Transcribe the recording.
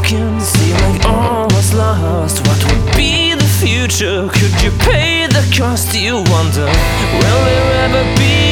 broken, seem like all was lost. What would be the future? Could you pay the cost? You wonder, will there ever be